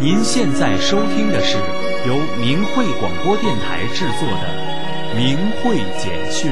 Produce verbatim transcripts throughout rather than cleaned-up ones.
您现在收听的是由明慧广播电台制作的明慧简讯。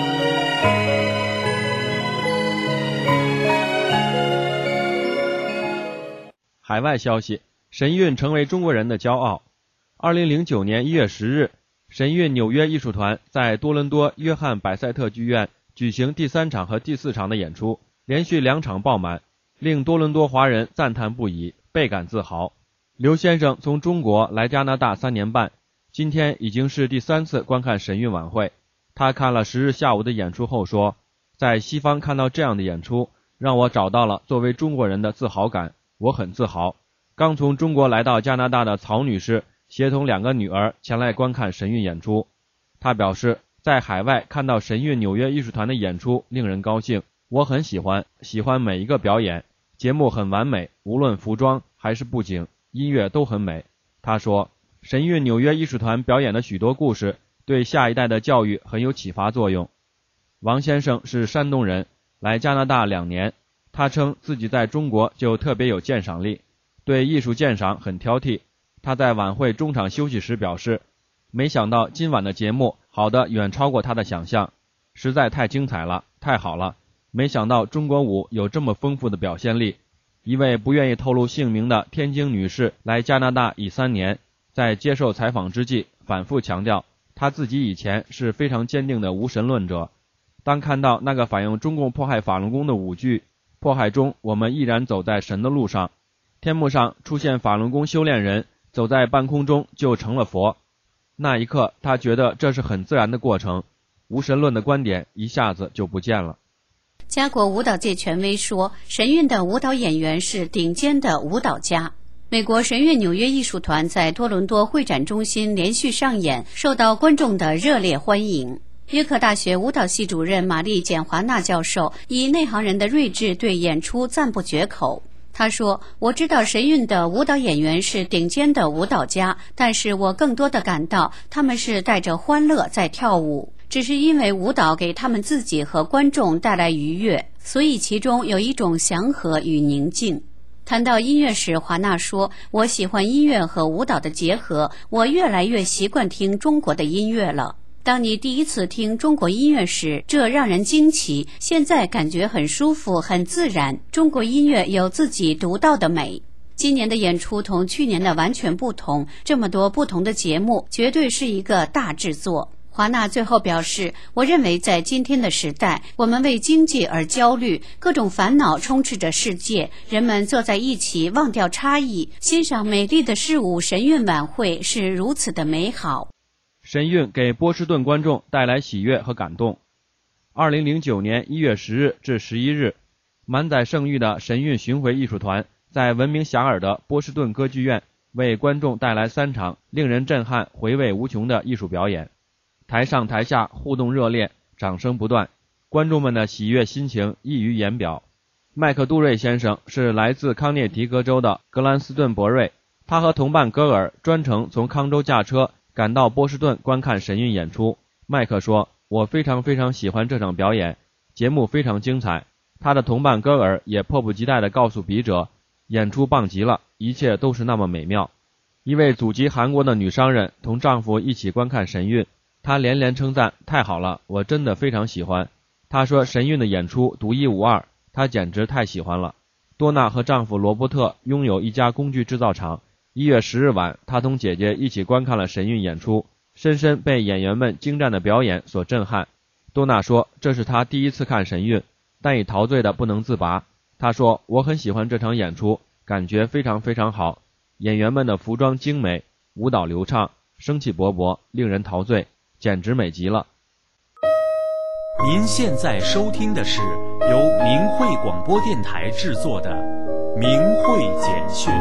海外消息，神韵成为中国人的骄傲。二零零九年一月十日，神韵纽约艺术团在多伦多约翰百塞特剧院举行第三场和第四场的演出，连续两场爆满，令多伦多华人赞叹不已，倍感自豪。刘先生从中国来加拿大三年半，今天已经是第三次观看神韵晚会。他看了十日下午的演出后说，在西方看到这样的演出，让我找到了作为中国人的自豪感，我很自豪。刚从中国来到加拿大的曹女士协同两个女儿前来观看神韵演出。她表示，在海外看到神韵纽约艺术团的演出令人高兴，我很喜欢，喜欢每一个表演，节目很完美，无论服装还是布景，音乐都很美。她说，神韵纽约艺术团表演的许多故事对下一代的教育很有启发作用。王先生是山东人，来加拿大两年，他称自己在中国就特别有鉴赏力，对艺术鉴赏很挑剔。他在晚会中场休息时表示，没想到今晚的节目好的远超过他的想象，实在太精彩了，太好了，没想到中国舞有这么丰富的表现力。一位不愿意透露姓名的天津女士来加拿大已三年，在接受采访之际反复强调，她自己以前是非常坚定的无神论者。当看到那个反映中共迫害法轮功的舞剧《迫害中我们依然走在神的路上》，天幕上出现法轮功修炼人，走在半空中就成了佛，那一刻她觉得这是很自然的过程，无神论的观点一下子就不见了。 加国舞蹈界权威说，神韵的舞蹈演员是顶尖的舞蹈家。美国神韵纽约艺术团在多伦多会展中心连续上演，受到观众的热烈欢迎。约克大学舞蹈系主任玛丽简华纳教授以内行人的睿智对演出赞不绝口。他说，我知道神韵的舞蹈演员是顶尖的舞蹈家，但是我更多的感到他们是带着欢乐在跳舞，只是因为舞蹈给他们自己和观众带来愉悦，所以其中有一种祥和与宁静。谈到音乐时，华纳说，我喜欢音乐和舞蹈的结合，我越来越习惯听中国的音乐了。当你第一次听中国音乐时，这让人惊奇，现在感觉很舒服，很自然。中国音乐有自己独到的美。今年的演出同去年的完全不同，这么多不同的节目，绝对是一个大制作。华纳最后表示，我认为在今天的时代，我们为经济而焦虑，各种烦恼充斥着世界，人们坐在一起忘掉差异，欣赏美丽的事物，神韵晚会是如此的美好。 神韵给波士顿观众带来喜悦和感动。二零零九年一月十日至十一日，满载盛誉的神韵巡回艺术团在闻名遐迩的波士顿歌剧院为观众带来三场令人震撼、回味无穷的艺术表演。台上台下互动热烈，掌声不断，观众们的喜悦心情溢于言表。麦克杜瑞先生是来自康涅狄格州的格兰斯顿伯瑞，他和同伴戈尔专程从康州驾车赶到波士顿观看神韵演出。麦克说，我非常非常喜欢这场表演，节目非常精彩。他的同伴戈尔也迫不及待地告诉笔者，演出棒极了，一切都是那么美妙。一位祖籍韩国的女商人同丈夫一起观看神韵，她连连称赞，太好了，我真的非常喜欢。她说神韵的演出独一无二，她简直太喜欢了。多娜和丈夫罗伯特拥有一家工具制造厂，一月十日晚，她同姐姐一起观看了神韵演出，深深被演员们精湛的表演所震撼。多娜说，这是她第一次看神韵，但已陶醉的不能自拔。她说，我很喜欢这场演出，感觉非常非常好，演员们的服装精美，舞蹈流畅，生气勃勃，令人陶醉，简直美极了。 您现在收听的是由明慧广播电台制作的明慧简讯。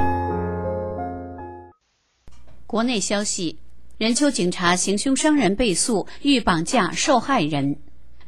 国内消息，任丘警察行凶伤人被诉，欲绑架受害人。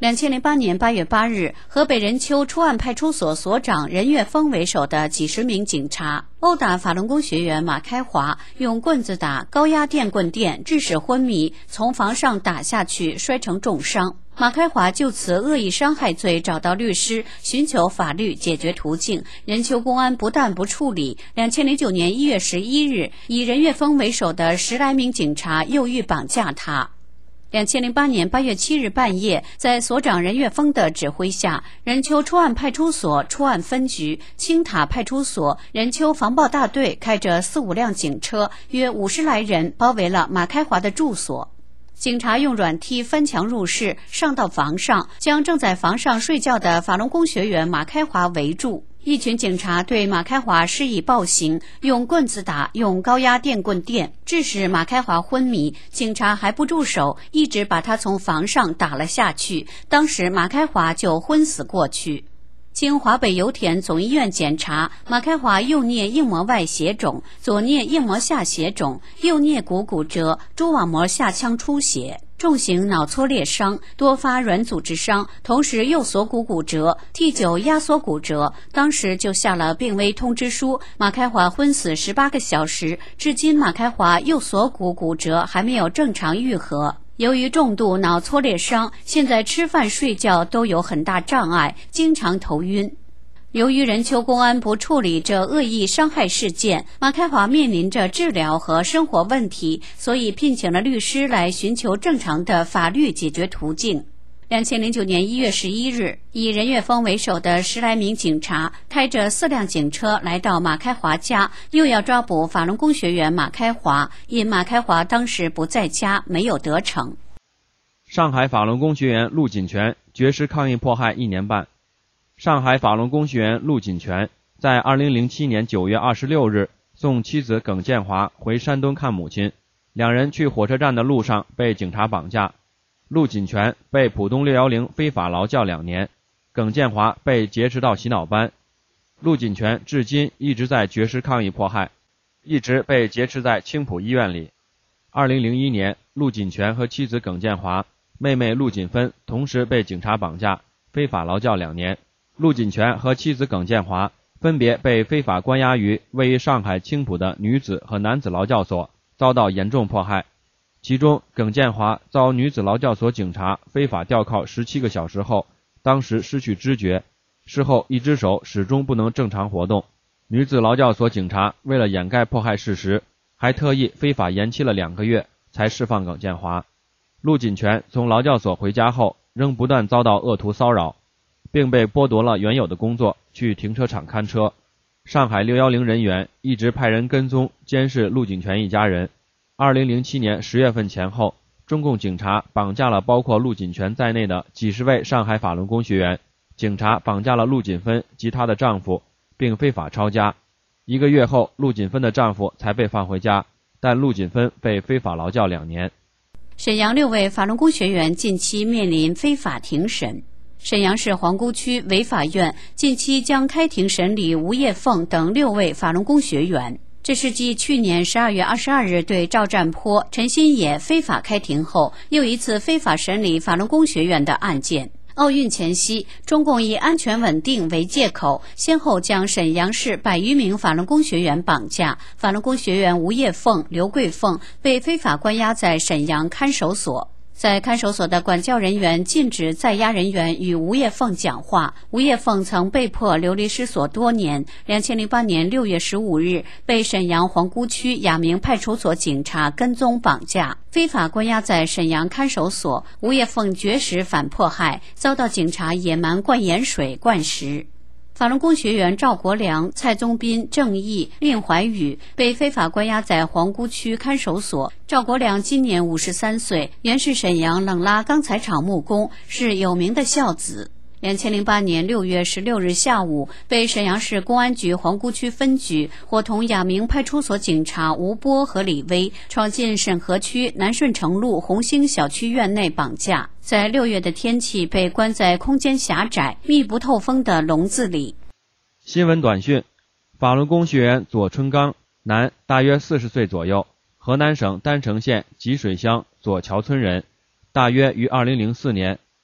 两千零八年八月八日，河北任丘出案派出所所长任岳峰为首的几十名警察殴打法轮功学员马开华，用棍子打、高压电棍电，致使昏迷，从房上打下去，摔成重伤。马开华就此恶意伤害罪找到律师，寻求法律解决途径。任丘公安不但不处理，两千零九年一月十一日，以任岳峰为首的十来名警察又欲绑架他。两千零八年八月七日半夜，在所长任岳峰的指挥下，任丘出案派出所出案分局、青塔派出所、任丘防暴大队开着四五辆警车，约五十来人包围了马开华的住所。警察用软梯翻墙入室，上到房上，将正在房上睡觉的法轮功学员马开华围住。一群警察对马开华施以暴行，用棍子打，用高压电棍电，致使马开华昏迷。警察还不住手，一直把他从房上打了下去。当时马开华就昏死过去。经华北油田总医院检查，马开华右颞硬膜外血肿，左颞硬膜下血肿，右颞骨骨折，蛛网膜下腔出血，重型脑挫裂伤，多发软组织伤，同时右锁骨骨折，第九压缩骨折。当时就下了病危通知书。马开华昏死十八个小时，至今马开华右锁骨骨折还没有正常愈合。由于重度脑挫裂伤，现在吃饭睡觉都有很大障碍，经常头晕。由于任丘公安不处理这恶意伤害事件，马开华面临着治疗和生活问题，所以聘请了律师来寻求正常的法律解决途径。两千零九年一月十一日，以任岳峰为首的十来名警察开着四辆警车来到马开华家，又要抓捕法轮功学员马开华，因马开华当时不在家，没有得逞。 上海法轮功学员陆锦全绝食抗议迫害一年半。上海法轮功学员陆锦全在二零零七年九月二十六日送妻子耿建华回山东看母亲，两人去火车站的路上被警察绑架。陆锦全被浦东六一零非法劳教两年，耿建华被劫持到洗脑班。陆锦全至今一直在绝食抗议迫害，一直被劫持在青浦医院里。二零零一年，陆锦全和妻子耿建华、妹妹陆锦芬同时被警察绑架，非法劳教两年。陆锦全和妻子耿建华分别被非法关押于位于上海青浦的女子和男子劳教所，遭到严重迫害。其中，耿建华遭女子劳教所警察非法吊铐十七个小时后，当时失去知觉，事后一只手始终不能正常活动。女子劳教所警察为了掩盖迫害事实，还特意非法延期了两个月才释放耿建华。陆锦全从劳教所回家后，仍不断遭到恶徒骚扰，并被剥夺了原有的工作，去停车场看车。上海六一零人员一直派人跟踪监视陆锦全一家人。二零零七年十月份前后，中共警察绑架了包括陆锦全在内的几十位上海法轮功学员，警察绑架了陆锦芬及她的丈夫，并非法抄家。一个月后，陆锦芬的丈夫才被放回家，但陆锦芬被非法劳教两年。 沈阳六位法轮功学员近期面临非法庭审。沈阳市皇姑区违法院近期将开庭审理吴叶凤等六位法轮功学员。这是继去年十二月二十二日对赵占坡、陈新野非法开庭后，又一次非法审理法轮功学员的案件。奥运前夕，中共以安全稳定为借口，先后将沈阳市百余名法轮功学员绑架。法轮功学员吴叶凤、刘桂凤被非法关押在沈阳看守所。在看守所的管教人员禁止在押人员与吴叶凤讲话。吴叶凤曾被迫流离失所多年。两千零八年六月十五日，被沈阳皇姑区雅明派出所警察跟踪绑架，非法关押在沈阳看守所。吴叶凤绝食反迫害，遭到警察野蛮灌盐水、灌食。法轮功学员赵国良、蔡宗斌、郑毅、令怀宇被非法关押在皇姑区看守所。赵国良今年五十三岁，原是沈阳冷拉钢材厂木工，是有名的孝子。两千零八年六月十六日下午，被沈阳市公安局皇姑区分局伙同雅明派出所警察吴波和李威闯进沈河区南顺城路红星小区院内绑架，在六月的天气被关在空间狭窄、密不透风的笼子里。 新闻短讯：法轮功学员左春刚，男，大约四十岁左右，河南省郸城县吉水乡左桥村人，大约于二零零四年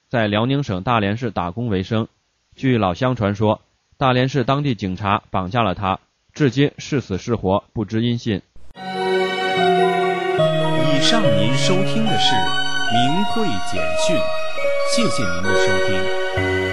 在辽宁省大连市打工为生。据老乡传说，大连市当地警察绑架了他，至今是死是活不知音信。 以上您收听的是明慧简讯，谢谢您的收听。